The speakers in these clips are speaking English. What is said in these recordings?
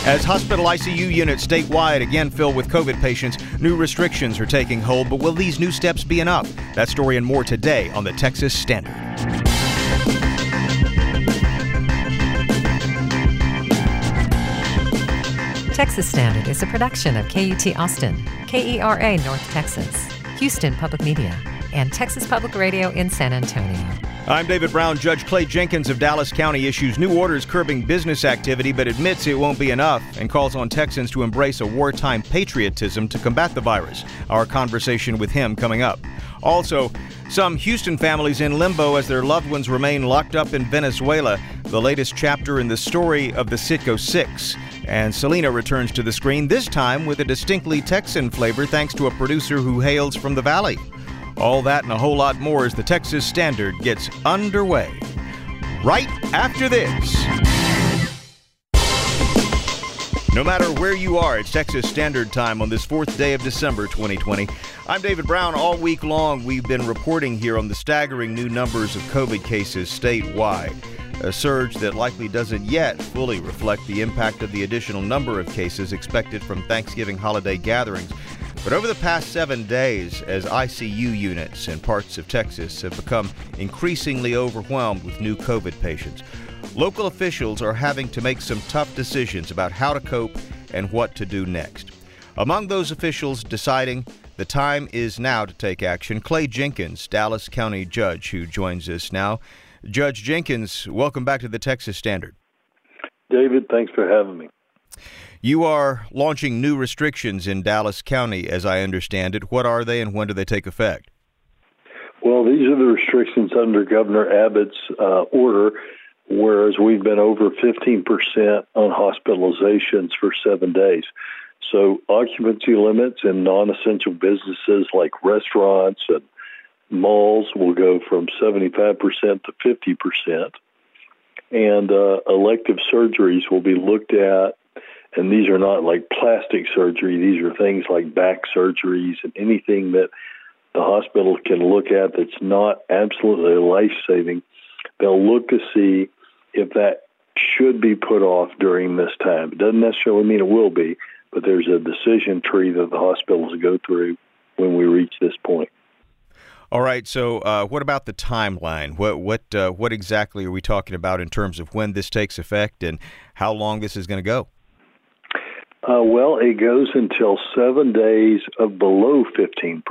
As hospital ICU units statewide again fill with COVID patients, new restrictions are taking hold, but will these new steps be enough? That story and more today on the Texas Standard. Texas Standard is a production of KUT Austin, KERA North Texas, Houston Public Media, and Texas Public Radio in San Antonio. I'm David Brown. Judge Clay Jenkins of Dallas County issues new orders curbing business activity, but admits it won't be enough and calls on Texans to embrace a wartime patriotism to combat the virus. Our conversation with him coming up. Also, some Houston families in limbo as their loved ones remain locked up in Venezuela, the latest chapter in the story of the Citgo Six. And Selena returns to the screen, this time with a distinctly Texan flavor thanks to a producer who hails from the Valley. All that and a whole lot more as the Texas Standard gets underway. Right after this. No matter where you are, it's Texas Standard Time on this 4th day of December 2020. I'm David Brown. All week long, we've been reporting here on the staggering new numbers of COVID cases statewide. A surge that likely doesn't yet fully reflect the impact of the additional number of cases expected from Thanksgiving holiday gatherings. But over the past 7 days, as ICU units in parts of Texas have become increasingly overwhelmed with new COVID patients, local officials are having to make some tough decisions about how to cope and what to do next. Among those officials deciding the time is now to take action, Clay Jenkins, Dallas County judge, who joins us now. Judge Jenkins, welcome back to the Texas Standard. David, thanks for having me. You are launching new restrictions in Dallas County, as I understand it. What are they and when do they take effect? Well, these are the restrictions under Governor Abbott's order, whereas we've been over 15% on hospitalizations for 7 days. So occupancy limits in non-essential businesses like restaurants and malls will go from 75% to 50%. And elective surgeries will be looked at. And these are not like plastic surgery. These are things like back surgeries and anything that the hospital can look at that's not absolutely life-saving. They'll look to see if that should be put off during this time. It doesn't necessarily mean it will be, but there's a decision tree that the hospitals go through when we reach this point. All right. So what about the timeline? What exactly are we talking about in terms of when this takes effect and how long this is going to go? Well, it goes until 7 days of below 15%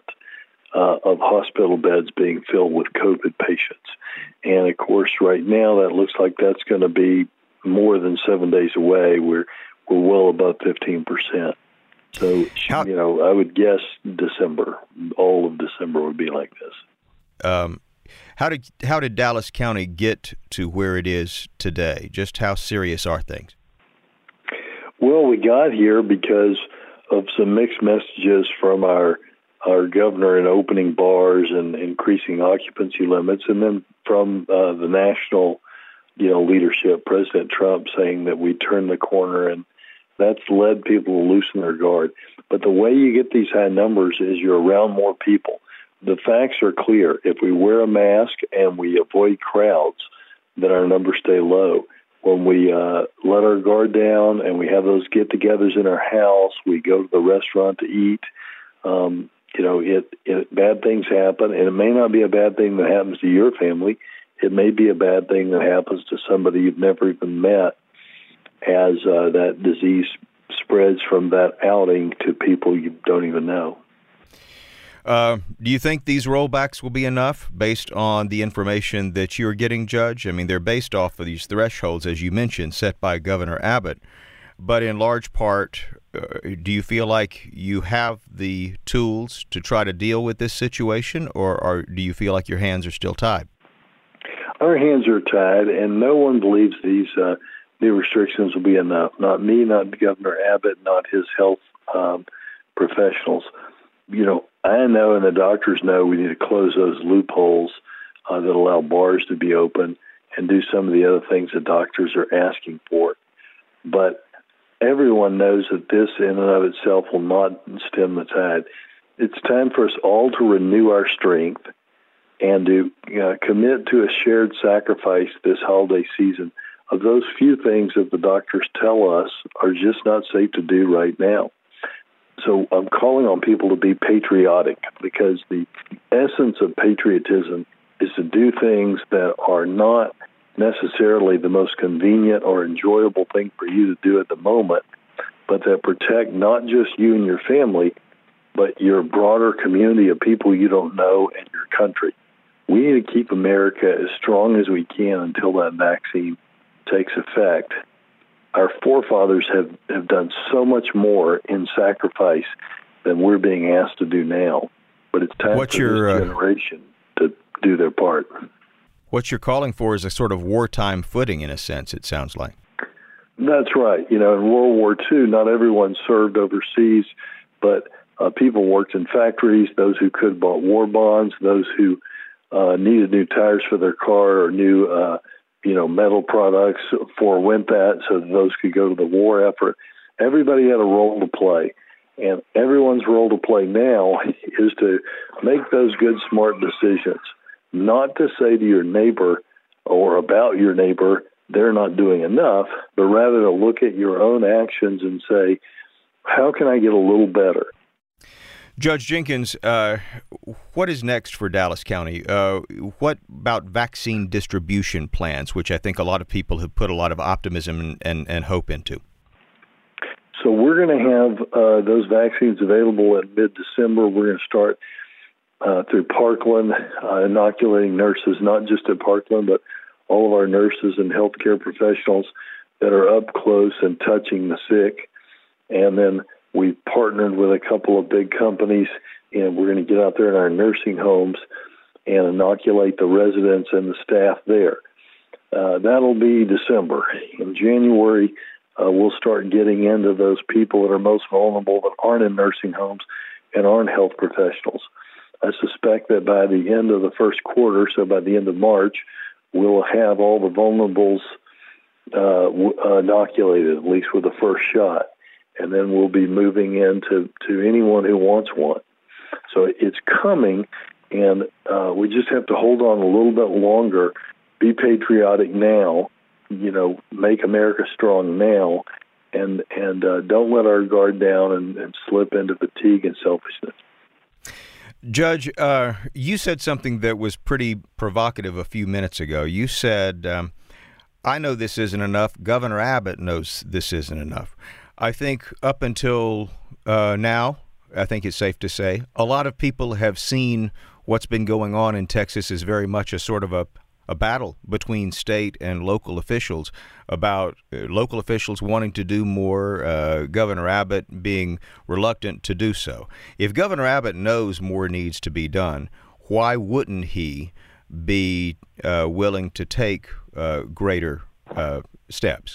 of hospital beds being filled with COVID patients. And, of course, right now that looks like that's going to be more than 7 days away. We're well above 15%. So, I would guess December, all of December would be like this. How did Dallas County get to where it is today? Just how serious are things? Well, we got here because of some mixed messages from our governor in opening bars and increasing occupancy limits, and then from the national, leadership, President Trump saying that we turned the corner, and that's led people to loosen their guard. But the way you get these high numbers is you're around more people. The facts are clear. If we wear a mask and we avoid crowds, then our numbers stay low. When we let our guard down and we have those get-togethers in our house, we go to the restaurant to eat, bad things happen. And it may not be a bad thing that happens to your family. It may be a bad thing that happens to somebody you've never even met as that disease spreads from that outing to people you don't even know. Do you think these rollbacks will be enough based on the information that you're getting, Judge? I mean, they're based off of these thresholds, as you mentioned, set by Governor Abbott. But in large part, do you feel like you have the tools to try to deal with this situation, or do you feel like your hands are still tied? Our hands are tied, and no one believes these new restrictions will be enough. Not me, not Governor Abbott, not his health professionals. I know and the doctors know we need to close those loopholes that allow bars to be open and do some of the other things the doctors are asking for. But everyone knows that this in and of itself will not stem the tide. It's time for us all to renew our strength and to commit to a shared sacrifice this holiday season of those few things that the doctors tell us are just not safe to do right now. So I'm calling on people to be patriotic, because the essence of patriotism is to do things that are not necessarily the most convenient or enjoyable thing for you to do at the moment, but that protect not just you and your family, but your broader community of people you don't know and your country. We need to keep America as strong as we can until that vaccine takes effect. Our forefathers have done so much more in sacrifice than we're being asked to do now. But it's time for this generation to do their part. What you're calling for is a sort of wartime footing, in a sense, it sounds like. That's right. In World War II, not everyone served overseas, but people worked in factories. Those who could bought war bonds. Those who needed new tires for their car or new metal products forewent that so that those could go to the war effort. Everybody had a role to play. And everyone's role to play now is to make those good, smart decisions. Not to say to your neighbor or about your neighbor, they're not doing enough, but rather to look at your own actions and say, how can I get a little better? Judge Jenkins, what is next for Dallas County? What about vaccine distribution plans, which I think a lot of people have put a lot of optimism and hope into? So we're going to have those vaccines available in mid-December. We're going to start through Parkland, inoculating nurses, not just at Parkland, but all of our nurses and healthcare professionals that are up close and touching the sick. And then we've partnered with a couple of big companies, and we're going to get out there in our nursing homes and inoculate the residents and the staff there. That'll be December. In January, we'll start getting into those people that are most vulnerable that aren't in nursing homes and aren't health professionals. I suspect that by the end of the first quarter, so by the end of March, we'll have all the vulnerables inoculated, at least with the first shot. And then we'll be moving into anyone who wants one. So it's coming, and we just have to hold on a little bit longer, be patriotic now, make America strong now, and don't let our guard down and slip into fatigue and selfishness. Judge, you said something that was pretty provocative a few minutes ago. You said, I know this isn't enough. Governor Abbott knows this isn't enough. I think up until now, I think it's safe to say, a lot of people have seen what's been going on in Texas as very much a sort of a battle between state and local officials about local officials wanting to do more, Governor Abbott being reluctant to do so. If Governor Abbott knows more needs to be done, why wouldn't he be willing to take greater steps?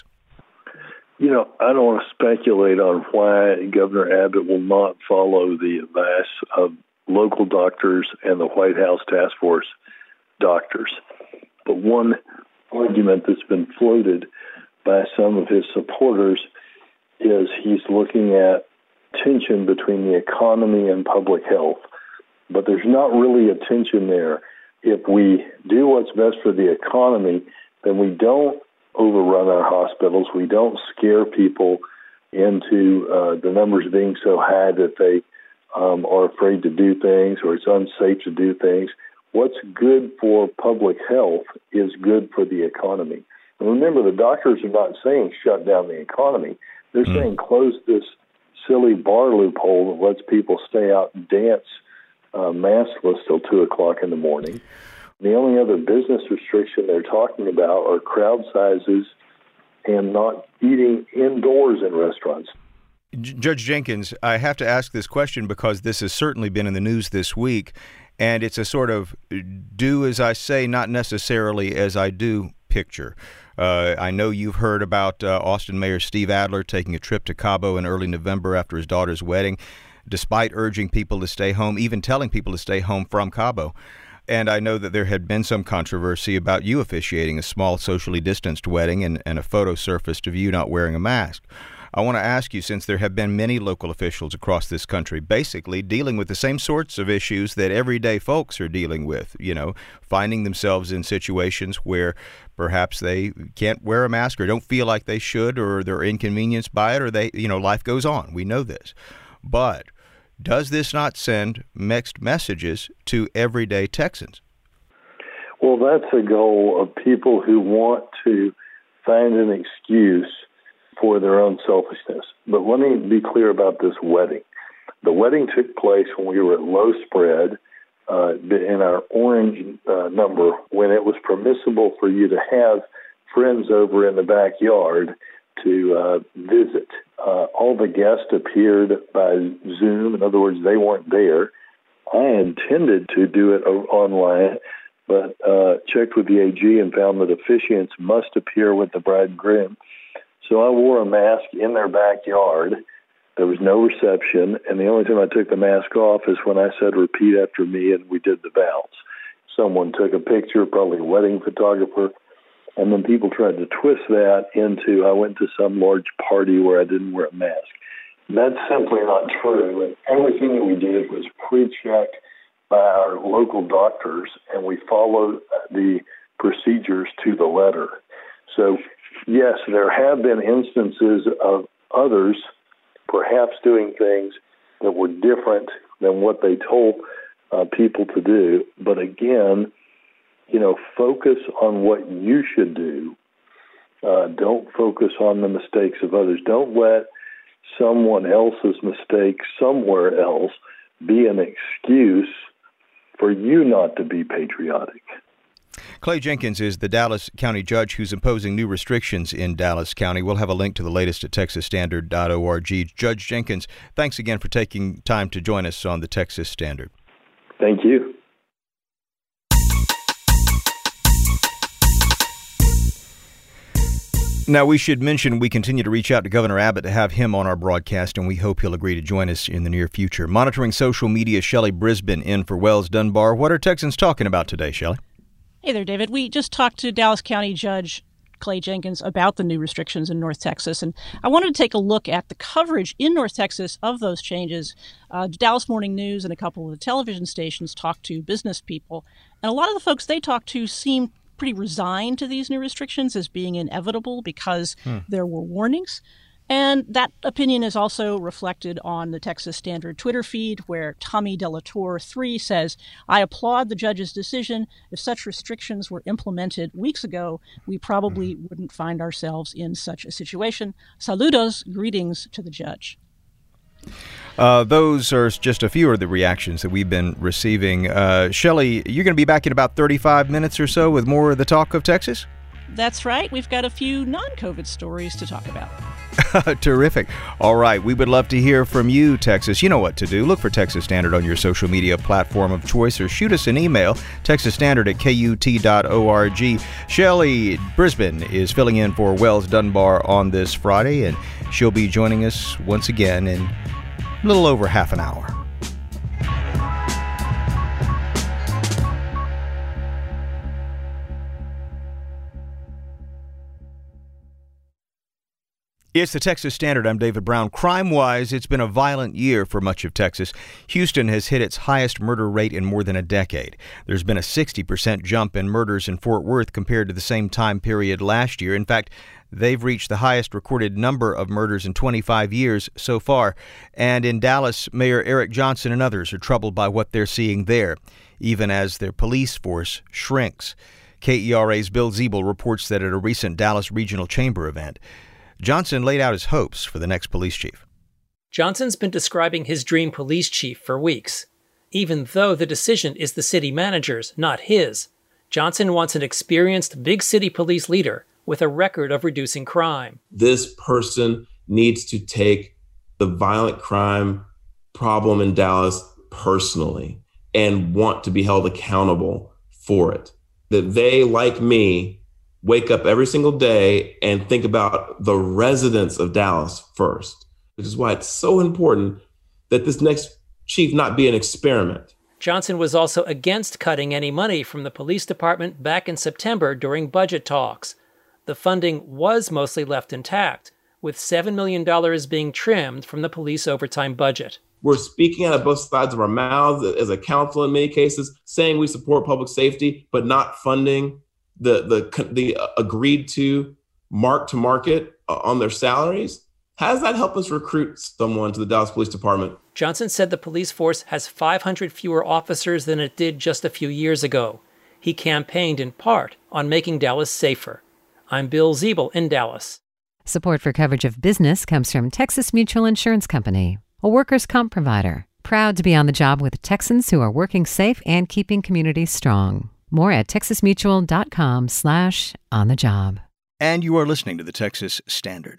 I don't want to speculate on why Governor Abbott will not follow the advice of local doctors and the White House task force doctors. But one argument that's been floated by some of his supporters is he's looking at tension between the economy and public health. But there's not really a tension there. If we do what's best for the economy, then we don't overrun our hospitals. We don't scare people into the numbers being so high that they are afraid to do things or it's unsafe to do things. What's good for public health is good for the economy. And remember, the doctors are not saying shut down the economy. They're saying close this silly bar loophole that lets people stay out and dance maskless till 2 o'clock in the morning. The only other business restriction they're talking about are crowd sizes and not eating indoors in restaurants. Judge Jenkins, I have to ask this question because this has certainly been in the news this week, and it's a sort of do as I say, not necessarily as I do picture. I know you've heard about Austin Mayor Steve Adler taking a trip to Cabo in early November after his daughter's wedding, despite urging people to stay home, even telling people to stay home from Cabo. And I know that there had been some controversy about you officiating a small socially distanced wedding and a photo surfaced of you not wearing a mask. I want to ask you, since there have been many local officials across this country basically dealing with the same sorts of issues that everyday folks are dealing with, finding themselves in situations where perhaps they can't wear a mask or don't feel like they should, or they're inconvenienced by it, or life goes on. We know this. But does this not send mixed messages to everyday Texans? Well, that's a goal of people who want to find an excuse for their own selfishness. But let me be clear about this wedding. The wedding took place when we were at low spread in our orange number, when it was permissible for you to have friends over in the backyard to visit. All the guests appeared by Zoom. In other words, they weren't there. I intended to do it online, but checked with the AG and found that officiants must appear with the bride and groom. So I wore a mask in their backyard. There was no reception, and the only time I took the mask off is when I said, "Repeat after me," and we did the vows. Someone took a picture, probably a wedding photographer, and then people tried to twist that into I went to some large party where I didn't wear a mask. That's simply not true, and everything that we did was pre-checked by our local doctors, and we followed the procedures to the letter. So, yes, there have been instances of others perhaps doing things that were different than what they told people to do. But again, focus on what you should do. Don't focus on the mistakes of others. Don't let someone else's mistake somewhere else be an excuse for you not to be patriotic. Clay Jenkins is the Dallas County judge who's imposing new restrictions in Dallas County. We'll have a link to the latest at texasstandard.org. Judge Jenkins, thanks again for taking time to join us on the Texas Standard. Thank you. Now, we should mention we continue to reach out to Governor Abbott to have him on our broadcast, and we hope he'll agree to join us in the near future. Monitoring social media, Shelley Brisbane in for Wells Dunbar. What are Texans talking about today, Shelley? Hey there, David. We just talked to Dallas County Judge Clay Jenkins about the new restrictions in North Texas, and I wanted to take a look at the coverage in North Texas of those changes. Dallas Morning News and a couple of the television stations talked to business people, and a lot of the folks they talked to seemed pretty resigned to these new restrictions as being inevitable because there were warnings. And that opinion is also reflected on the Texas Standard Twitter feed, where Tommy Delatour 3 says, "I applaud the judge's decision. If such restrictions were implemented weeks ago, we probably wouldn't find ourselves in such a situation. Saludos, greetings to the judge." Those are just a few of the reactions that we've been receiving. Shelley, you're going to be back in about 35 minutes or so with more of the Talk of Texas? That's right. We've got a few non-COVID stories to talk about. Terrific. All right. We would love to hear from you, Texas. You know what to do. Look for Texas Standard on your social media platform of choice, or shoot us an email, texasstandard@KUT.org. Shelley Brisbane is filling in for Wells Dunbar on this Friday, and she'll be joining us once again in a little over half an hour. It's the Texas Standard. I'm David Brown. Crime-wise, it's been a violent year for much of Texas. Houston has hit its highest murder rate in more than a decade. There's been a 60% jump in murders in Fort Worth compared to the same time period last year. In fact, they've reached the highest recorded number of murders in 25 years so far. And in Dallas, Mayor Eric Johnson and others are troubled by what they're seeing there, even as their police force shrinks. KERA's Bill Ziebel reports that at a recent Dallas Regional Chamber event, Johnson laid out his hopes for the next police chief. Johnson's been describing his dream police chief for weeks. Even though the decision is the city manager's, not his, Johnson wants an experienced big city police leader with a record of reducing crime. This person needs to take the violent crime problem in Dallas personally and want to be held accountable for it. That they, like me, wake up every single day and think about the residents of Dallas first, which is why it's so important that this next chief not be an experiment. Johnson was also against cutting any money from the police department back in September during budget talks. The funding was mostly left intact, with $7 million being trimmed from the police overtime budget. We're speaking out of both sides of our mouths as a council in many cases, saying we support public safety, but not funding the agreed to mark to market on their salaries. How does that help us recruit someone to the Dallas Police Department? Johnson said the police force has 500 fewer officers than it did just a few years ago. He campaigned in part on making Dallas safer. I'm Bill Ziebel in Dallas. Support for coverage of business comes from Texas Mutual Insurance Company, a workers' comp provider, proud to be on the job with Texans who are working safe and keeping communities strong. More at texasmutual.com/onthejob. And you are listening to the Texas Standard.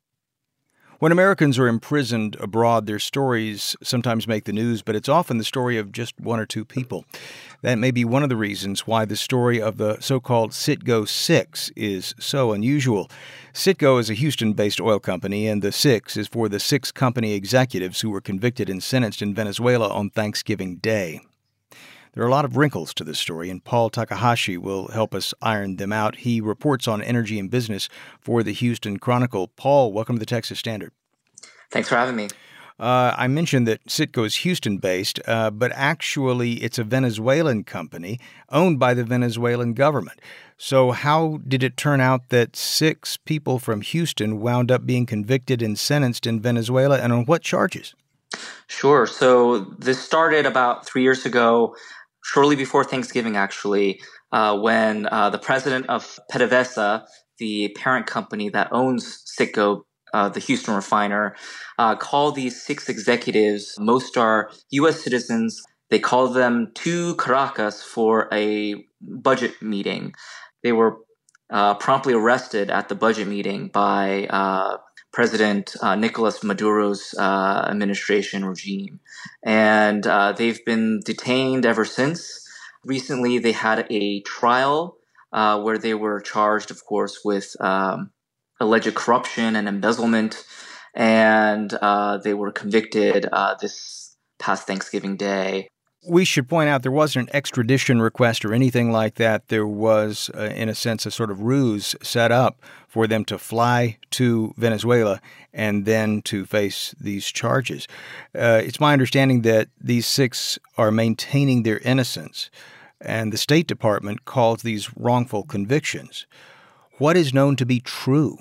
When Americans are imprisoned abroad, their stories sometimes make the news, but it's often the story of just one or two people. That may be one of the reasons why the story of the so-called Citgo Six is so unusual. Citgo is a Houston-based oil company, and the Six is for the 6 company executives who were convicted and sentenced in Venezuela on Thanksgiving Day. There are a lot of wrinkles to this story, and Paul Takahashi will help us iron them out. He reports on energy and business for the Houston Chronicle. Paul, welcome to the Texas Standard. Thanks for having me. I mentioned that Citgo is Houston-based, but actually it's a Venezuelan company owned by the Venezuelan government. So how did it turn out that 6 people from Houston wound up being convicted and sentenced in Venezuela, and on what charges? Sure. So this started about 3 years ago, shortly before Thanksgiving, actually, when the president of PDVSA, the parent company that owns Citgo, the Houston refiner, called these 6 executives. Most are U.S. citizens. They called them to Caracas for a budget meeting. They were promptly arrested at the budget meeting by President Nicolas Maduro's administration regime. And they've been detained ever since. Recently, they had a trial where they were charged, of course, with alleged corruption and embezzlement. And they were convicted this past Thanksgiving Day. We should point out there wasn't an extradition request or anything like that. There was, in a sense, a sort of ruse set up for them to fly to Venezuela and then to face these charges. It's my understanding that these 6 are maintaining their innocence, and the State Department calls these wrongful convictions. What is known to be true?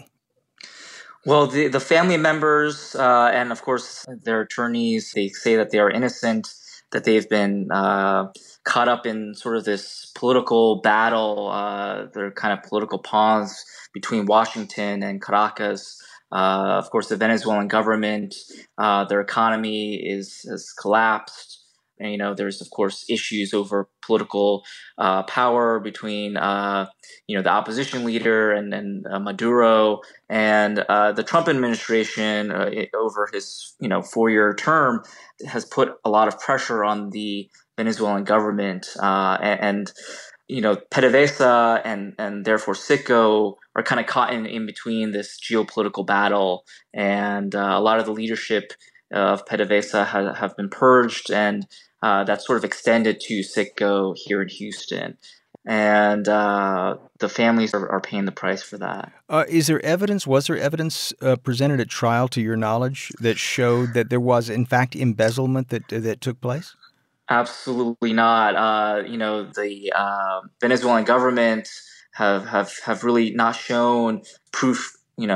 Well, the family members and, of course, their attorneys, they say that they are innocent, that they've been caught up in sort of this political battle. They're kind of political pawns between Washington and Caracas. Of course, the Venezuelan government, their economy has collapsed. And, you know, there's, of course, issues over political power between, the opposition leader and Maduro, and the Trump administration over his, 4-year term has put a lot of pressure on the Venezuelan government. And PDVSA and therefore Citgo are kind of caught in between this geopolitical battle. And a lot of the leadership of PDVSA have been purged, and that's sort of extended to Citgo here in Houston. And the families are paying the price for that. Was there evidence presented at trial, to your knowledge, that showed that there was, in fact, embezzlement that took place? Absolutely not. The Venezuelan government have really not shown proof,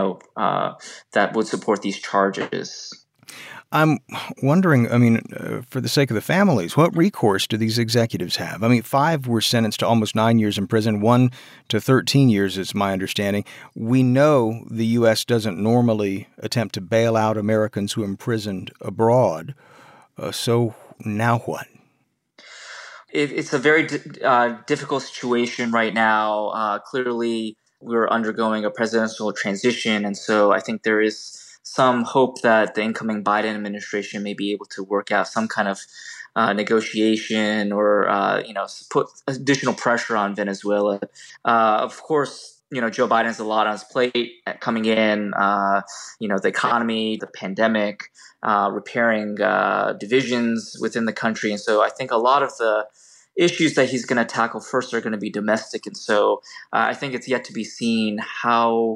that would support these charges. I'm wondering, for the sake of the families, what recourse do these executives have? 5 were sentenced to almost 9 years in prison, 1 to 13 years is my understanding. We know the U.S. doesn't normally attempt to bail out Americans who are imprisoned abroad. So now what? It's a very difficult situation right now. Clearly, we're undergoing a presidential transition, and so I think there is some hope that the incoming Biden administration may be able to work out some kind of negotiation or, put additional pressure on Venezuela. Of course, Joe Biden has a lot on his plate coming in, the economy, the pandemic, repairing divisions within the country. And so I think a lot of the issues that he's going to tackle first are going to be domestic. And so I think it's yet to be seen how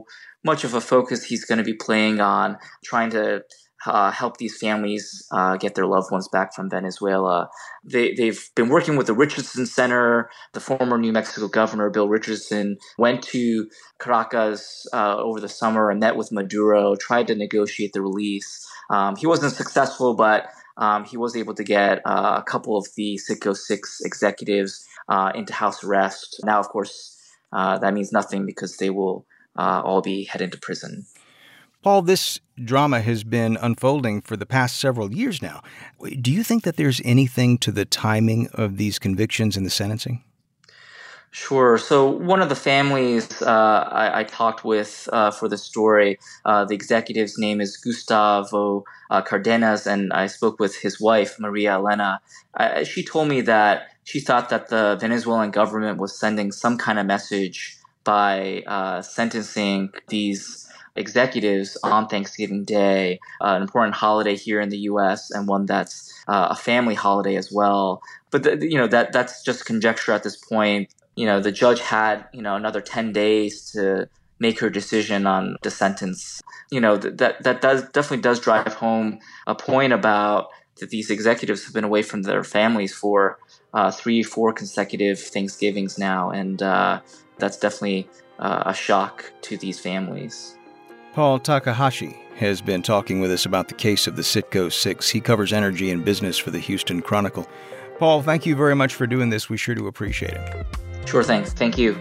much of a focus he's going to be playing on trying to help these families get their loved ones back from Venezuela. They've been working with the Richardson Center. The former New Mexico governor, Bill Richardson, went to Caracas over the summer and met with Maduro, tried to negotiate the release. He wasn't successful, but he was able to get a couple of the Citgo 6 executives into house arrest. Now, of course, that means nothing because they will all be headed to prison. Paul, this drama has been unfolding for the past several years now. Do you think that there's anything to the timing of these convictions and the sentencing? Sure. So one of the families I talked with for the story, the executive's name is Gustavo Cardenas, and I spoke with his wife, Maria Elena. She told me that she thought that the Venezuelan government was sending some kind of message by sentencing these executives on Thanksgiving Day, an important holiday here in the U.S. and one that's a family holiday as well. But that's just conjecture at this point. The judge had another 10 days to make her decision on the sentence. That definitely does drive home a point about that these executives have been away from their families for 3-4 consecutive Thanksgivings now, and that's definitely a shock to these families. Paul Takahashi has been talking with us about the case of the Citgo 6. He covers energy and business for the Houston Chronicle. Paul, thank you very much for doing this. We sure do appreciate it. Sure thing. Thank you.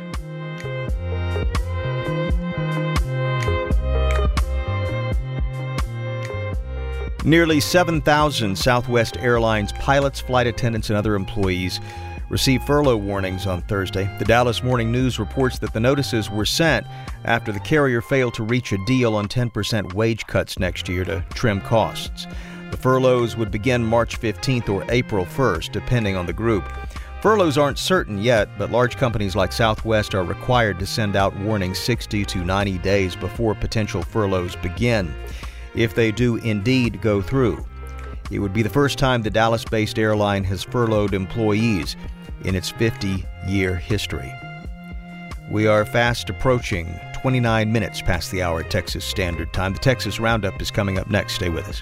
Nearly 7,000 Southwest Airlines pilots, flight attendants, and other employees received furlough warnings on Thursday. The Dallas Morning News reports that the notices were sent after the carrier failed to reach a deal on 10% wage cuts next year to trim costs. The furloughs would begin March 15th or April 1st, depending on the group. Furloughs aren't certain yet, but large companies like Southwest are required to send out warnings 60 to 90 days before potential furloughs begin. If they do indeed go through, it would be the first time the Dallas-based airline has furloughed employees in its 50-year history. We are fast approaching 29 minutes past the hour at Texas Standard Time. The Texas Roundup is coming up next. Stay with us.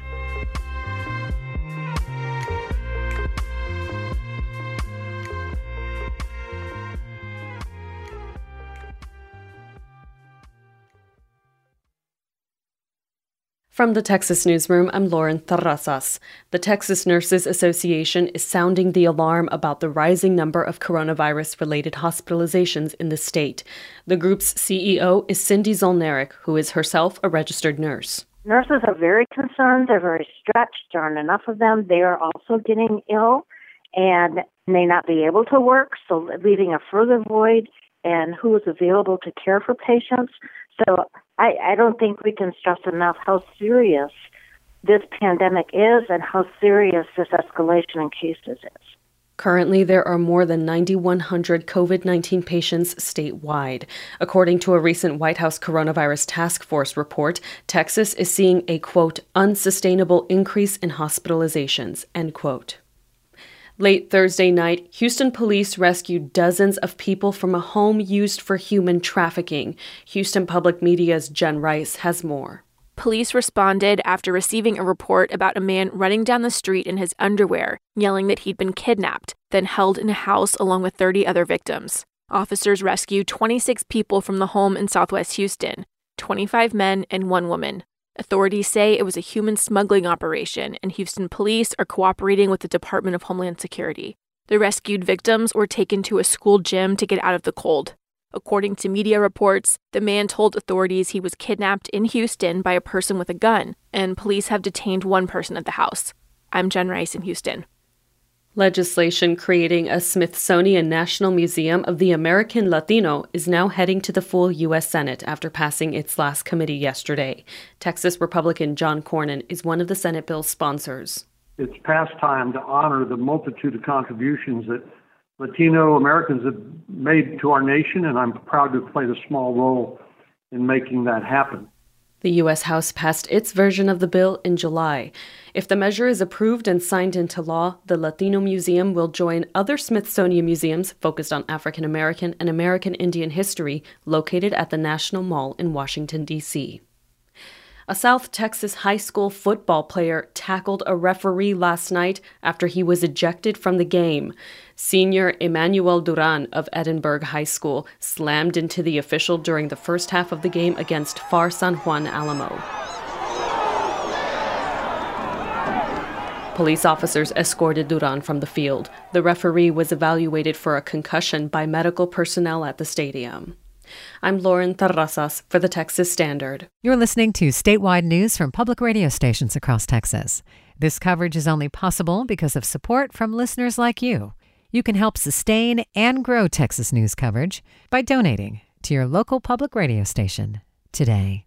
From the Texas Newsroom, I'm Lauren Terrazas. The Texas Nurses Association is sounding the alarm about the rising number of coronavirus-related hospitalizations in the state. The group's CEO is Cindy Zolneric, who is herself a registered nurse. Nurses are very concerned. They're very stretched. There aren't enough of them. They are also getting ill and may not be able to work, so leaving a further void in who is available to care for patients. So I don't think we can stress enough how serious this pandemic is and how serious this escalation in cases is. Currently, there are more than 9,100 COVID-19 patients statewide. According to a recent White House Coronavirus Task Force report, Texas is seeing a, quote, unsustainable increase in hospitalizations, end quote. Late Thursday night, Houston police rescued dozens of people from a home used for human trafficking. Houston Public Media's Jen Rice has more. Police responded after receiving a report about a man running down the street in his underwear, yelling that he'd been kidnapped, then held in a house along with 30 other victims. Officers rescued 26 people from the home in Southwest Houston, 25 men and 1 woman. Authorities say it was a human smuggling operation, and Houston police are cooperating with the Department of Homeland Security. The rescued victims were taken to a school gym to get out of the cold. According to media reports, the man told authorities he was kidnapped in Houston by a person with a gun, and police have detained 1 person at the house. I'm Jen Rice in Houston. Legislation creating a Smithsonian National Museum of the American Latino is now heading to the full U.S. Senate after passing its last committee yesterday. Texas Republican John Cornyn is one of the Senate bill's sponsors. It's past time to honor the multitude of contributions that Latino Americans have made to our nation, and I'm proud to have played a small role in making that happen. The U.S. House passed its version of the bill in July. If the measure is approved and signed into law, the Latino Museum will join other Smithsonian museums focused on African American and American Indian history located at the National Mall in Washington, D.C. A South Texas high school football player tackled a referee last night after he was ejected from the game. Senior Emmanuel Duran of Edinburgh High School slammed into the official during the first half of the game against FAR San Juan Alamo. Police officers escorted Duran from the field. The referee was evaluated for a concussion by medical personnel at the stadium. I'm Lauren Terrazas for the Texas Standard. You're listening to statewide news from public radio stations across Texas. This coverage is only possible because of support from listeners like you. You can help sustain and grow Texas news coverage by donating to your local public radio station today.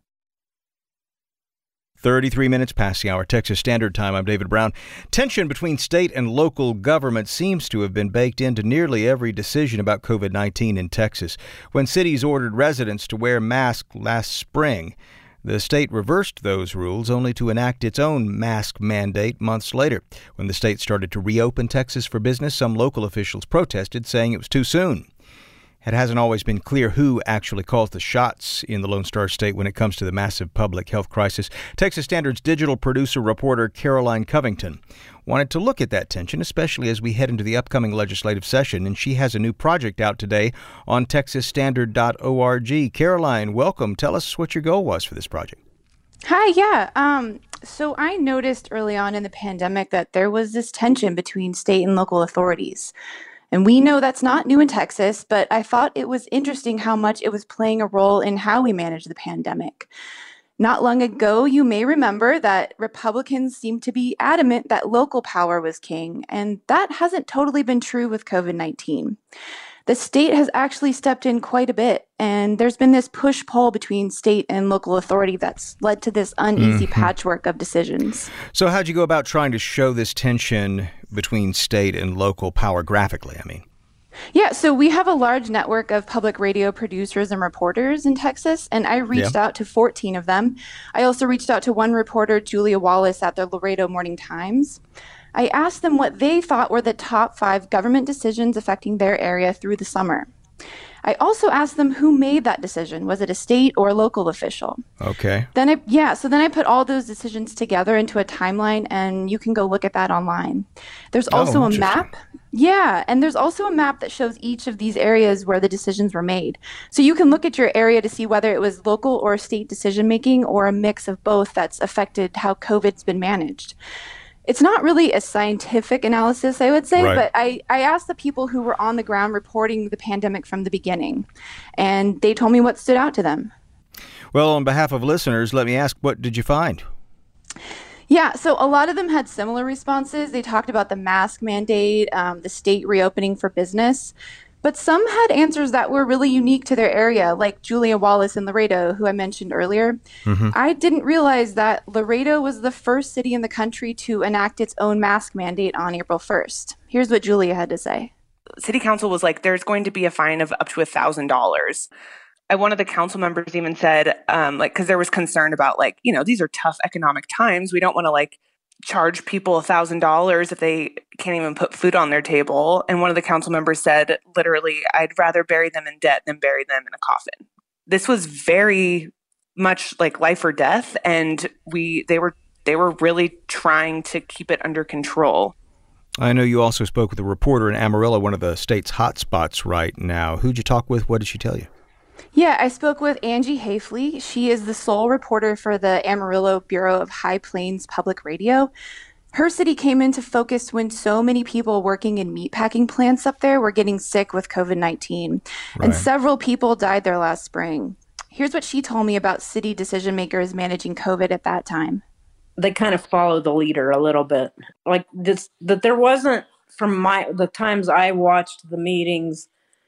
33 minutes past the hour, Texas Standard Time. I'm David Brown. Tension between state and local government seems to have been baked into nearly every decision about COVID-19 in Texas. When cities ordered residents to wear masks last spring, the state reversed those rules only to enact its own mask mandate months later. When the state started to reopen Texas for business, some local officials protested, saying it was too soon. It hasn't always been clear who actually calls the shots in the Lone Star State when it comes to the massive public health crisis. Texas Standard's digital reporter Caroline Covington wanted to look at that tension, especially as we head into the upcoming legislative session, and she has a new project out today on texasstandard.org. Caroline, welcome. Tell us what your goal was for this project. Hi, yeah. So I noticed early on in the pandemic that there was this tension between state and local authorities. And we know that's not new in Texas, but I thought it was interesting how much it was playing a role in how we manage the pandemic. Not long ago, you may remember that Republicans seemed to be adamant that local power was king, and that hasn't totally been true with COVID-19. The state has actually stepped in quite a bit, and there's been this push-pull between state and local authority that's led to this uneasy patchwork of decisions. So how'd you go about trying to show this tension between state and local power graphically, I mean? Yeah, so we have a large network of public radio producers and reporters in Texas, and I reached out to 14 of them. I also reached out to one reporter, Julia Wallace, at the Laredo Morning Times. I asked them what they thought were the top 5 government decisions affecting their area through the summer. I also asked them who made that decision. Was it a state or a local official? Okay. Then I put all those decisions together into a timeline, and you can go look at that online. There's also a map. Yeah, and there's also a map that shows each of these areas where the decisions were made. So you can look at your area to see whether it was local or state decision making or a mix of both that's affected how COVID's been managed. It's not really a scientific analysis, I would say, but I asked the people who were on the ground reporting the pandemic from the beginning, and they told me what stood out to them. Well, on behalf of listeners, let me ask, what did you find? Yeah, so a lot of them had similar responses. They talked about the mask mandate, the state reopening for business. But some had answers that were really unique to their area, like Julia Wallace in Laredo, who I mentioned earlier. I didn't realize that Laredo was the first city in the country to enact its own mask mandate on April 1st. Here's what Julia had to say. City council was like, there's going to be a fine of up to $1,000. One of the council members even said, because there was concern about, these are tough economic times. We don't want to, charge people $1,000 if they can't even put food on their table. And one of the council members said, literally, I'd rather bury them in debt than bury them in a coffin. This was very much like life or death, and they were really trying to keep it under control. I know you also spoke with a reporter in Amarillo, one of the state's hot spots right now. Who'd you talk with? What did she tell you? Yeah, I spoke with Angie Hafley. She is the sole reporter for the Amarillo Bureau of High Plains Public Radio. Her city came into focus when so many people working in meatpacking plants up there were getting sick with COVID-19, and several people died there last spring. Here's what she told me about city decision makers managing COVID at that time. They kind of follow the leader a little bit. That there wasn't, from the times I watched the meetings,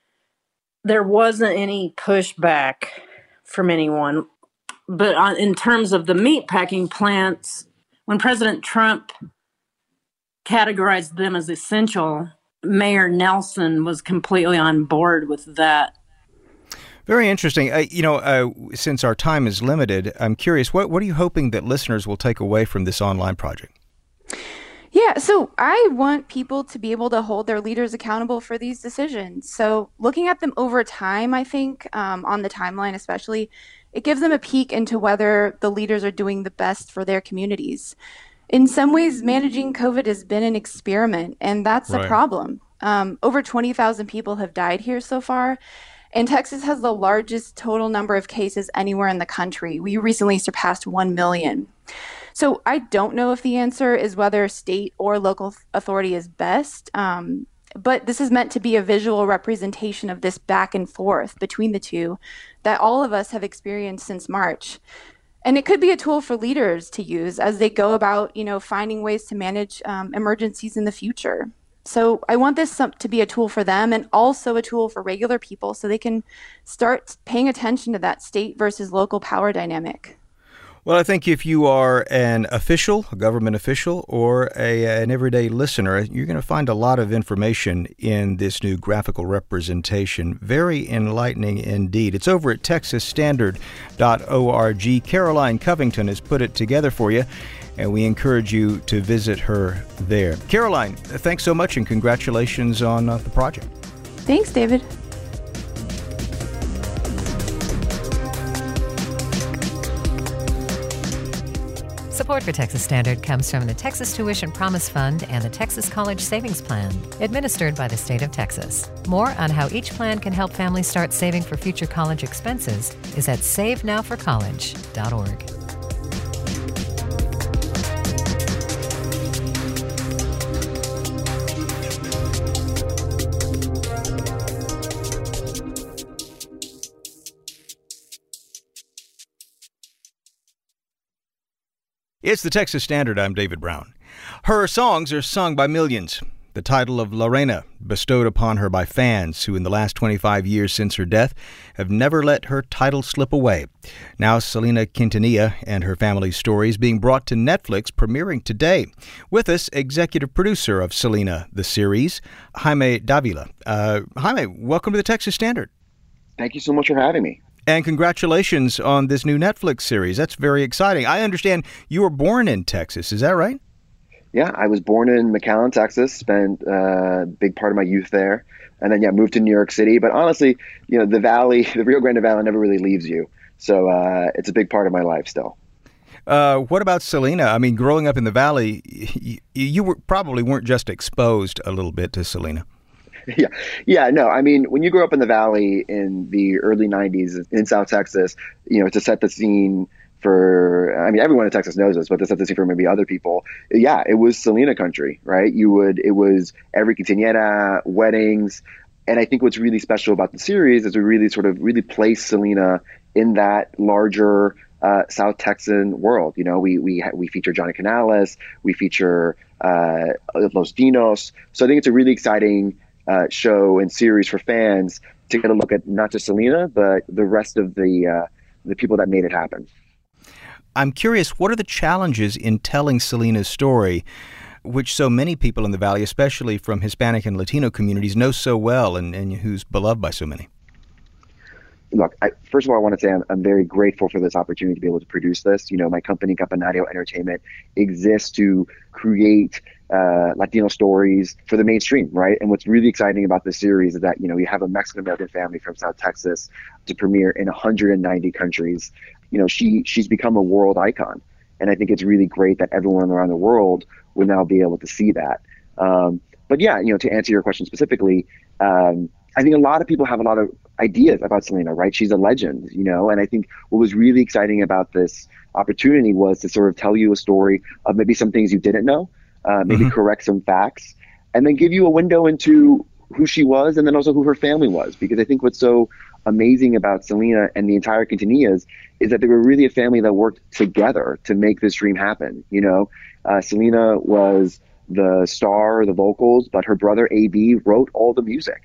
there wasn't any pushback from anyone. But in terms of the meatpacking plants, when President Trump categorized them as essential, Mayor Nelson was completely on board with that. Very interesting. Since our time is limited, I'm curious, what are you hoping that listeners will take away from this online project? Yeah, so I want people to be able to hold their leaders accountable for these decisions. So looking at them over time, I think, on the timeline especially, it gives them a peek into whether the leaders are doing the best for their communities. In some ways, managing COVID has been an experiment, and that's a problem. Over 20,000 people have died here so far, and Texas has the largest total number of cases anywhere in the country. We recently surpassed 1 million. So I don't know if the answer is whether state or local authority is best, but this is meant to be a visual representation of this back and forth between the two that all of us have experienced since March. And it could be a tool for leaders to use as they go about, finding ways to manage emergencies in the future. So I want this to be a tool for them and also a tool for regular people so they can start paying attention to that state versus local power dynamic. Well, I think if you are an official, a government official, or an everyday listener, you're going to find a lot of information in this new graphical representation. Very enlightening indeed. It's over at texasstandard.org. Caroline Covington has put it together for you, and we encourage you to visit her there. Caroline, thanks so much, and congratulations on the project. Thanks, David. Support for Texas Standard comes from the Texas Tuition Promise Fund and the Texas College Savings Plan, administered by the state of Texas. More on how each plan can help families start saving for future college expenses is at savenowforcollege.org. It's the Texas Standard. I'm David Brown. Her songs are sung by millions. The title of Lorena, bestowed upon her by fans who in the last 25 years since her death have never let her title slip away. Now Selena Quintanilla and her family's story is being brought to Netflix, premiering today. With us, executive producer of Selena, the series, Jaime Davila. Jaime, welcome to the Texas Standard. Thank you so much for having me. And congratulations on this new Netflix series. That's very exciting. I understand you were born in Texas. Is that right? Yeah, I was born in McAllen, Texas, spent a big part of my youth there, and then, moved to New York City. But honestly, the Valley, the Rio Grande Valley never really leaves you. So it's a big part of my life still. What about Selena? I mean, growing up in the Valley, you probably weren't just exposed a little bit to Selena. Yeah, no. I mean, when you grew up in the Valley in the early 90s in South Texas, to set the scene for, everyone in Texas knows this, but to set the scene for maybe other people, it was Selena country, right? It was every quinceañera, weddings. And I think what's really special about the series is we really place Selena in that larger South Texan world. We feature Johnny Canales, we feature Los Dinos. So I think it's a really exciting show and series for fans to get a look at not just Selena, but the rest of the people that made it happen. I'm curious, what are the challenges in telling Selena's story, which so many people in the Valley, especially from Hispanic and Latino communities, know so well and who's beloved by so many? Look, first of all, I want to say I'm very grateful for this opportunity to be able to produce this. My company, Campanario Entertainment, exists to create Latino stories for the mainstream, right? And what's really exciting about this series is that, you have a Mexican-American family from South Texas to premiere in 190 countries. She's become a world icon. And I think it's really great that everyone around the world will now be able to see that. But yeah, to answer your question specifically, I think a lot of people have a lot of ideas about Selena, right? She's a legend, and I think what was really exciting about this opportunity was to sort of tell you a story of maybe some things you didn't know, maybe correct some facts, and then give you a window into who she was and then also who her family was. Because I think what's so amazing about Selena and the entire Quintanillas is that they were really a family that worked together to make this dream happen. Selena was the star, the vocals, but her brother AB wrote all the music.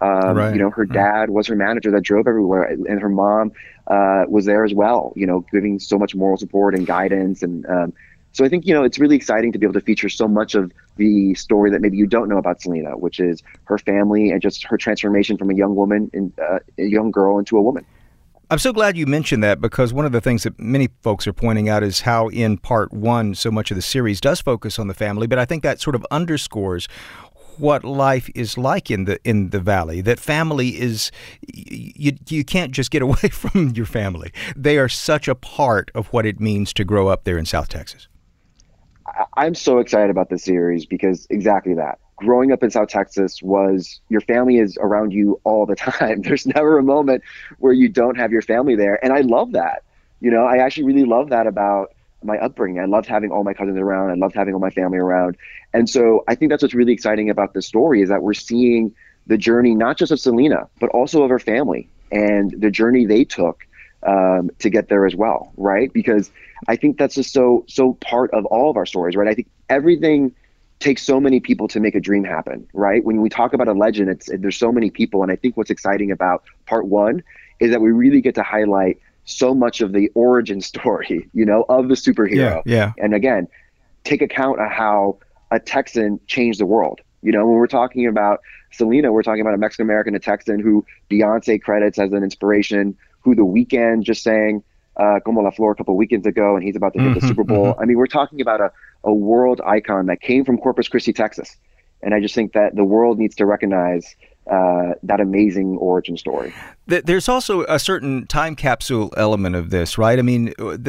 Her dad was her manager that drove everywhere, and her mom was there as well, giving so much moral support and guidance. And so I think, it's really exciting to be able to feature so much of the story that maybe you don't know about Selena, which is her family and just her transformation from a young woman, a young girl into a woman. I'm so glad you mentioned that, because one of the things that many folks are pointing out is how in part one, so much of the series does focus on the family. But I think that sort of underscores what life is like in the valley. That family is, you can't just get away from your family. They are such a part of what it means to grow up there in South Texas. I'm so excited about this series because exactly that. Growing up in South Texas was your family is around you all the time. There's never a moment where you don't have your family there. And I love that. You know, I actually really love that about my upbringing. I loved having all my cousins around. I loved having all my family around. And so I think that's what's really exciting about this story is that we're seeing the journey, not just of Selena, but also of her family and the journey they took to get there as well, right? Because I think that's just so part of all of our stories, right? I think everything takes so many people to make a dream happen, right? When we talk about a legend, there's so many people. And I think what's exciting about part one is that we really get to highlight so much of the origin story, you know, of the superhero. Yeah. And again, take account of how a Texan changed the world. You know, when we're talking about Selena, we're talking about a Mexican-American, a Texan who Beyonce credits as an inspiration, who The Weeknd just sang Como la Flor a couple weekends ago, and he's about to hit the Super Bowl. I mean, we're talking about a world icon that came from Corpus Christi, Texas. And I just think that the world needs to recognize that amazing origin story. There's also a certain time capsule element of this, right? I mean,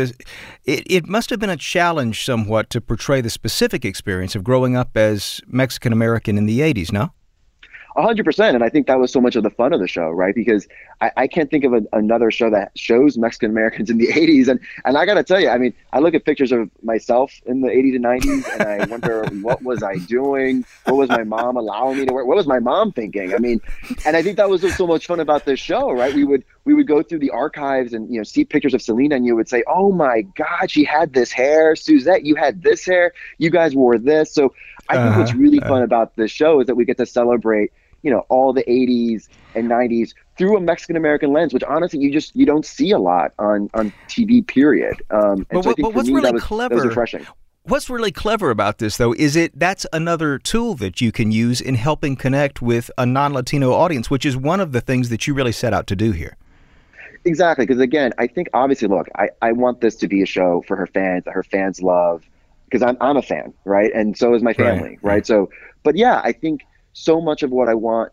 it must have been a challenge somewhat to portray the specific experience of growing up as Mexican-American in the 80s, no? 100%. And I think that was so much of the fun of the show, right? Because I can't think of another show that shows Mexican Americans in the 80s. And I got to tell you, I mean, I look at pictures of myself in the 80s and 90s, and I wonder, what was I doing? What was my mom allowing me to wear? What was my mom thinking? I mean, and I think that was so much fun about this show, right? We would go through the archives and, you know, see pictures of Selena, and you would say, oh my God, she had this hair. Suzette, you had this hair. You guys wore this. So I think what's really fun about this show is that we get to celebrate, you know, all the 80s and 90s through a Mexican-American lens, which honestly you don't see a lot on TV, period. And but so I think what's for me, really clever, that was refreshing. What's really clever about this, though, is that's another tool that you can use in helping connect with a non-Latino audience, which is one of the things that you really set out to do here. Exactly, because again, I think obviously, look, I want this to be a show for her fans, that her fans love, because I'm a fan, right? And so is my family, right? So, but yeah, I think so much of what I want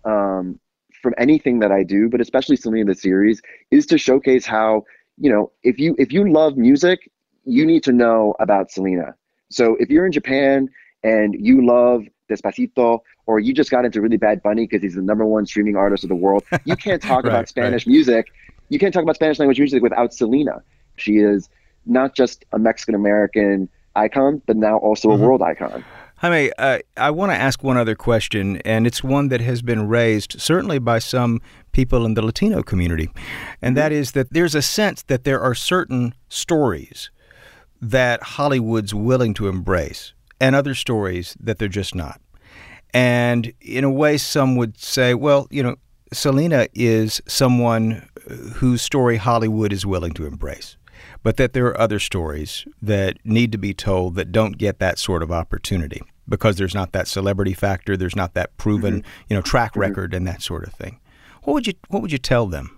from anything that I do, but especially Selena the series, is to showcase how, you know, if you love music, you need to know about Selena. So if you're in Japan and you love Despacito, or you just got into really Bad Bunny because he's the #1 streaming artist of the world, you can't talk about Spanish music. You can't talk about Spanish language music without Selena. She is not just a Mexican-American icon, but now also a world icon. Jaime, I want to ask one other question, and it's one that has been raised certainly by some people in the Latino community, and that is that there's a sense that there are certain stories that Hollywood's willing to embrace and other stories that they're just not. And in a way, some would say, well, you know, Selena is someone whose story Hollywood is willing to embrace, but that there are other stories that need to be told that don't get that sort of opportunity because there's not that celebrity factor, there's not that proven, you know, track record and that sort of thing. What would you tell them?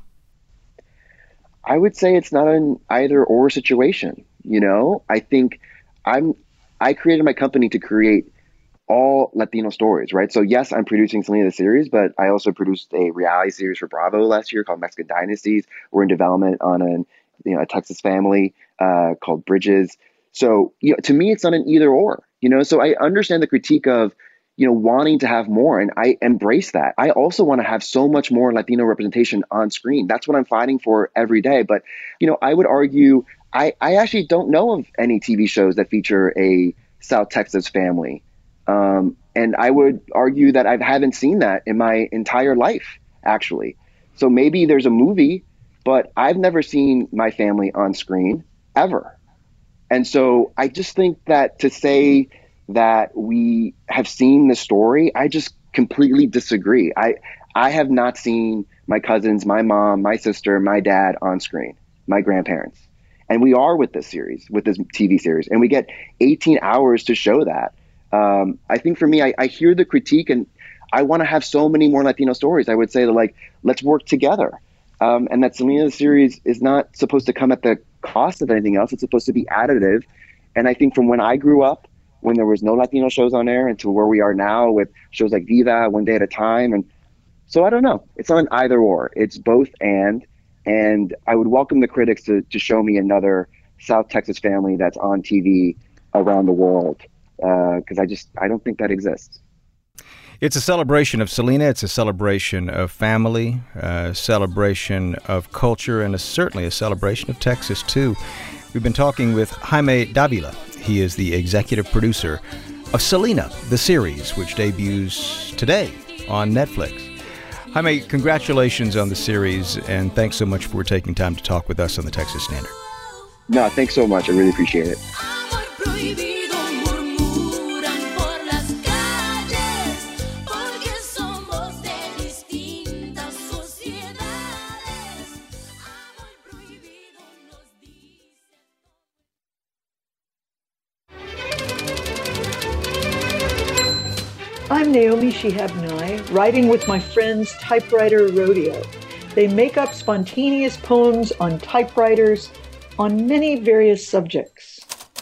I would say it's not an either or situation. You know, I think I created my company to create all Latino stories, right? So yes, I'm producing Selena the series, but I also produced a reality series for Bravo last year called Mexican Dynasties. We're in development on a Texas family called Bridges. So, you know, to me, it's not an either or, you know, so I understand the critique of, you know, wanting to have more. And I embrace that. I also want to have so much more Latino representation on screen. That's what I'm fighting for every day. But, you know, I would argue, I actually don't know of any TV shows that feature a South Texas family. And I would argue that I haven't seen that in my entire life, actually. So maybe there's a movie, but I've never seen my family on screen ever. And so I just think that to say that we have seen the story, I just completely disagree. I have not seen my cousins, my mom, my sister, my dad on screen, my grandparents. And we are with this series, with this TV series, and we get 18 hours to show that. I think for me, I hear the critique and I want to have so many more Latino stories. I would say that, like, let's work together. and that Selena series is not supposed to come at the cost of anything else. It's supposed to be additive. And I think from when I grew up, when there was no Latino shows on air, and to where we are now with shows like Viva, One Day at a Time. And so I don't know. It's not an either or. It's both and I would welcome the critics to show me another South Texas family that's on TV around the world, because I don't think that exists. It's a celebration of Selena. It's a celebration of family, a celebration of culture, and certainly a celebration of Texas, too. We've been talking with Jaime Davila. He is the executive producer of Selena, the series, which debuts today on Netflix. Jaime, congratulations on the series, and thanks so much for taking time to talk with us on the Texas Standard. No, thanks so much. I really appreciate it. I'm Naomi Shihab Nye, writing with my friends Typewriter Rodeo. They make up spontaneous poems on typewriters on many various subjects.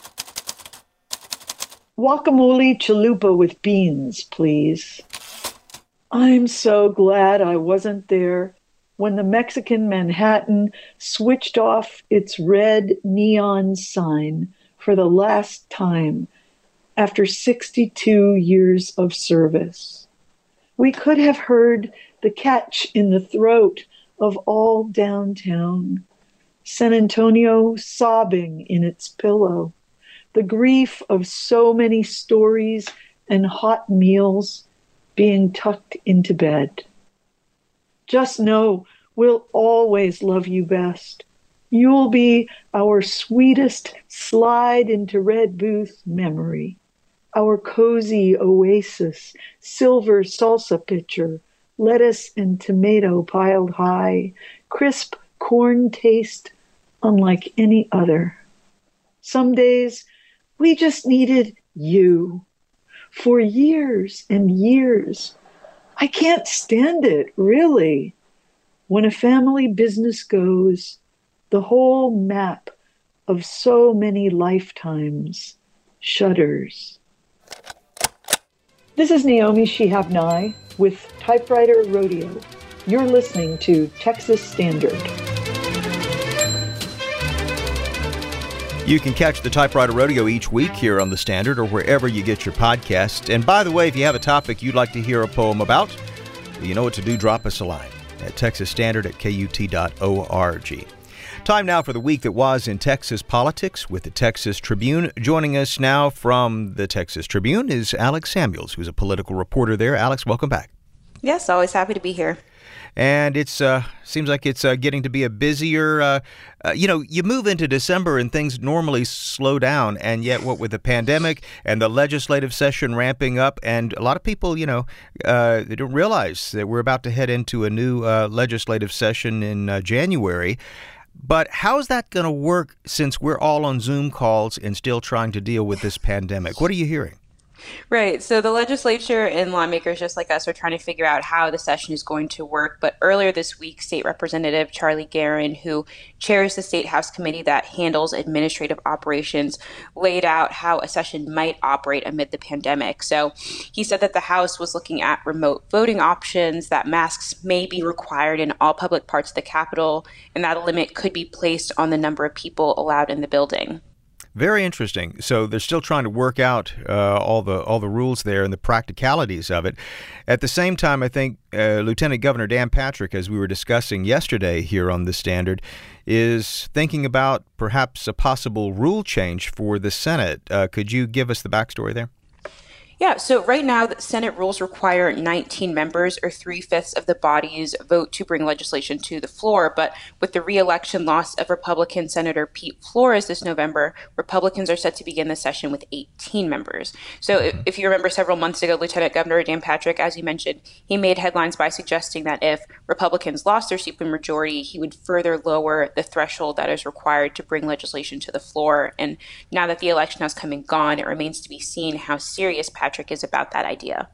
Guacamole chalupa with beans, please. I'm so glad I wasn't there when the Mexican Manhattan switched off its red neon sign for the last time after 62 years of service. We could have heard the catch in the throat of all downtown, San Antonio sobbing in its pillow, the grief of so many stories and hot meals being tucked into bed. Just know we'll always love you best. You'll be our sweetest slide into red booth memory, our cozy oasis, silver salsa pitcher, lettuce and tomato piled high, crisp corn taste unlike any other. Some days we just needed you. For years and years. I can't stand it, really. When a family business goes, the whole map of so many lifetimes shudders. This is Naomi Shihab Nye with Typewriter Rodeo. You're listening to Texas Standard. You can catch the Typewriter Rodeo each week here on the Standard or wherever you get your podcasts. And by the way, if you have a topic you'd like to hear a poem about, you know what to do. Drop us a line at texasstandard@kut.org. Time now for the week that was in Texas politics with the Texas Tribune. Joining us now from the Texas Tribune is Alex Samuels, who's a political reporter there. Alex, welcome back. Yes, always happy to be here. And it seems like it's getting to be a busier, you move into December and things normally slow down. And yet what with the pandemic and the legislative session ramping up, and a lot of people, they don't realize that we're about to head into a new legislative session in January. But how's that going to work since we're all on Zoom calls and still trying to deal with this pandemic? What are you hearing? Right. So the legislature and lawmakers just like us are trying to figure out how the session is going to work. But earlier this week, State Representative Charlie Guerin, who chairs the State House committee that handles administrative operations, laid out how a session might operate amid the pandemic. So he said that the House was looking at remote voting options, that masks may be required in all public parts of the Capitol, and that a limit could be placed on the number of people allowed in the building. Very interesting. So they're still trying to work out all the rules there and the practicalities of it. At the same time, I think Lieutenant Governor Dan Patrick, as we were discussing yesterday here on the Standard, is thinking about perhaps a possible rule change for the Senate. Could you give us the backstory there? Yeah, so right now, the Senate rules require 19 members or 3/5 of the body's vote to bring legislation to the floor. But with the re-election loss of Republican Senator Pete Flores this November, Republicans are set to begin the session with 18 members. So if you remember several months ago, Lieutenant Governor Dan Patrick, as you mentioned, he made headlines by suggesting that if Republicans lost their supermajority, he would further lower the threshold that is required to bring legislation to the floor. And now that the election has come and gone, it remains to be seen how serious Patrick is about that idea.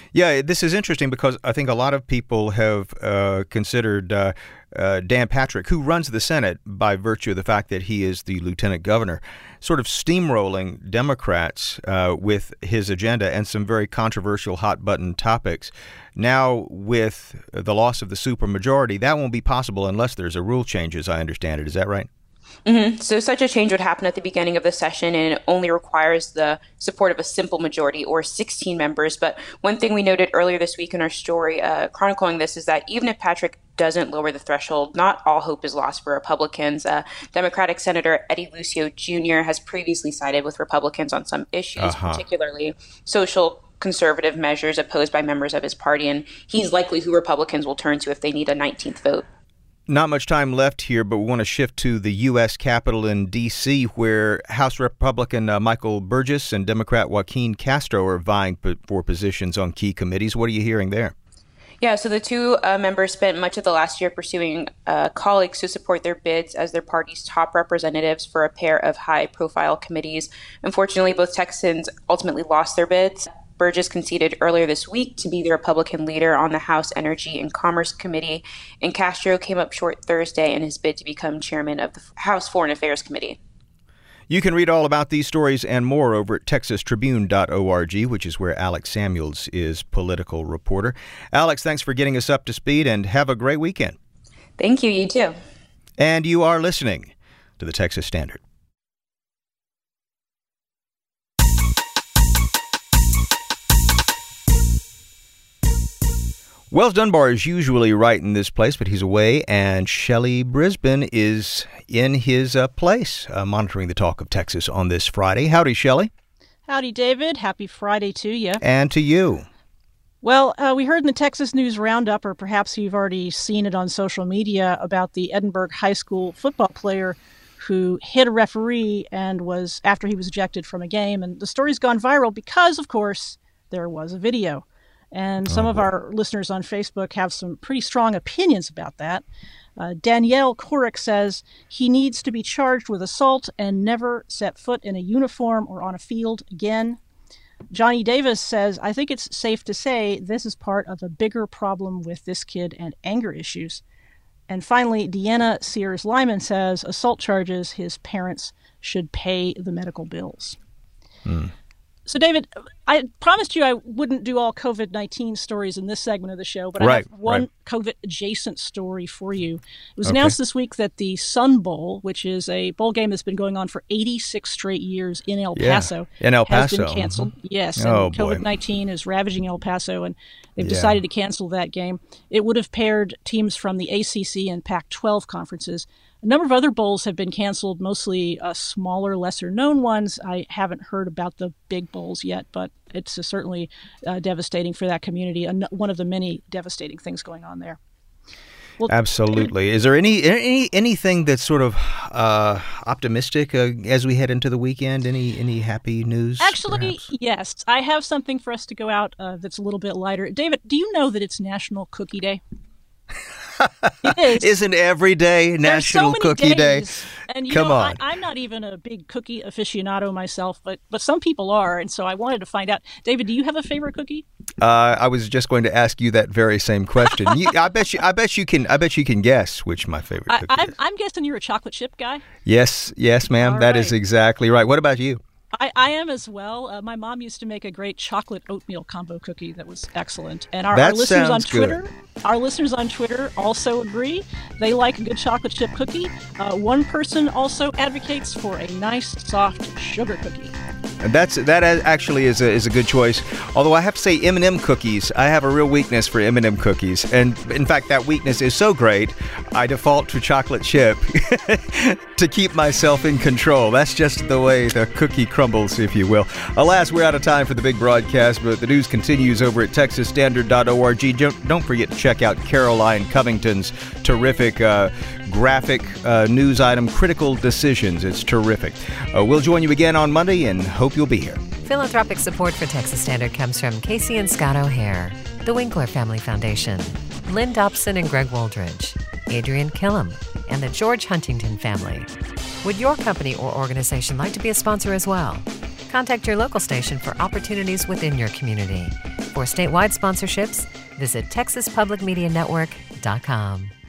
Yeah, this is interesting because I think a lot of people have considered Dan Patrick, who runs the Senate by virtue of the fact that he is the lieutenant governor, sort of steamrolling Democrats with his agenda and some very controversial hot-button topics. Now, with the loss of the supermajority, that won't be possible unless there's a rule change, as I understand it. Is that right? Mm-hmm. So such a change would happen at the beginning of the session, and it only requires the support of a simple majority or 16 members. But one thing we noted earlier this week in our story chronicling this is that even if Patrick doesn't lower the threshold, not all hope is lost for Republicans. Democratic Senator Eddie Lucio Jr. has previously sided with Republicans on some issues, particularly social conservative measures opposed by members of his party, and he's likely who Republicans will turn to if they need a 19th vote. Not much time left here, but we want to shift to the U.S. Capitol in D.C., where House Republican Michael Burgess and Democrat Joaquin Castro are vying for positions on key committees. What are you hearing there? Yeah, so the two members spent much of the last year pursuing colleagues who support their bids as their party's top representatives for a pair of high-profile committees. Unfortunately, both Texans ultimately lost their bids. Burgess conceded earlier this week to be the Republican leader on the House Energy and Commerce Committee, and Castro came up short Thursday in his bid to become chairman of the House Foreign Affairs Committee. You can read all about these stories and more over at TexasTribune.org, which is where Alex Samuels is political reporter. Alex, thanks for getting us up to speed, and have a great weekend. Thank you. You too. And you are listening to the Texas Standard. Wells Dunbar is usually right in this place, but he's away, and Shelley Brisbane is in his place, monitoring the talk of Texas on this Friday. Howdy, Shelley. Howdy, David. Happy Friday to you. And to you. Well, we heard in the Texas News Roundup, or perhaps you've already seen it on social media, about the Edinburgh High School football player who hit a referee and was after he was ejected from a game. And the story's gone viral because, of course, there was a video. And some of our listeners on Facebook have some pretty strong opinions about that. Danielle Korrick says he needs to be charged with assault and never set foot in a uniform or on a field again. Johnny Davis says, I think it's safe to say this is part of a bigger problem with this kid and anger issues. And finally, Deanna Sears Lyman says assault charges, his parents should pay the medical bills. So, David, I promised you I wouldn't do all COVID-19 stories in this segment of the show, but I have one COVID-adjacent story for you. It was announced this week that the Sun Bowl, which is a bowl game that's been going on for 86 straight years in El Paso, has been canceled. Yes, and COVID-19 is ravaging El Paso, and they've decided to cancel that game. It would have paired teams from the ACC and Pac-12 conferences. A number of other bowls have been canceled, mostly smaller, lesser-known ones. I haven't heard about the big bowls yet, but it's certainly devastating for that community, and one of the many devastating things going on there. Well, absolutely. Is there anything that's sort of optimistic as we head into the weekend? Any happy news? Actually, perhaps? Yes. I have something for us to go out that's a little bit lighter. David, do you know that it's National Cookie Day? It is. Isn't every day National Cookie Day? And Come on. I'm not even a big cookie aficionado myself, but some people are, and so I wanted to find out. David, do you have a favorite cookie? I was just going to ask you that very same question. I bet you can guess which my favorite cookie is. I'm guessing you're a chocolate chip guy. Yes, ma'am. That is exactly right. What about you? I am as well. My mom used to make a great chocolate oatmeal combo cookie that was excellent. And our listeners on Twitter, also agree. They like a good chocolate chip cookie. One person also advocates for a nice soft sugar cookie. And that actually is a good choice. Although I have to say M&M cookies, I have a real weakness for M&M cookies. And in fact, that weakness is so great, I default to chocolate chip to keep myself in control. That's just the way the cookie crumbles, if you will. Alas, we're out of time for the big broadcast, but the news continues over at TexasStandard.org. Don't forget to check out Caroline Covington's terrific graphic news item, Critical Decisions. It's terrific. We'll join you again on Monday and hope you'll be here. Philanthropic support for Texas Standard comes from Casey and Scott O'Hare, the Winkler Family Foundation, Lynn Dobson and Greg Woldridge, Adrian Killam, and the George Huntington family. Would your company or organization like to be a sponsor as well? Contact your local station for opportunities within your community. For statewide sponsorships, visit TexasPublicMediaNetwork.com.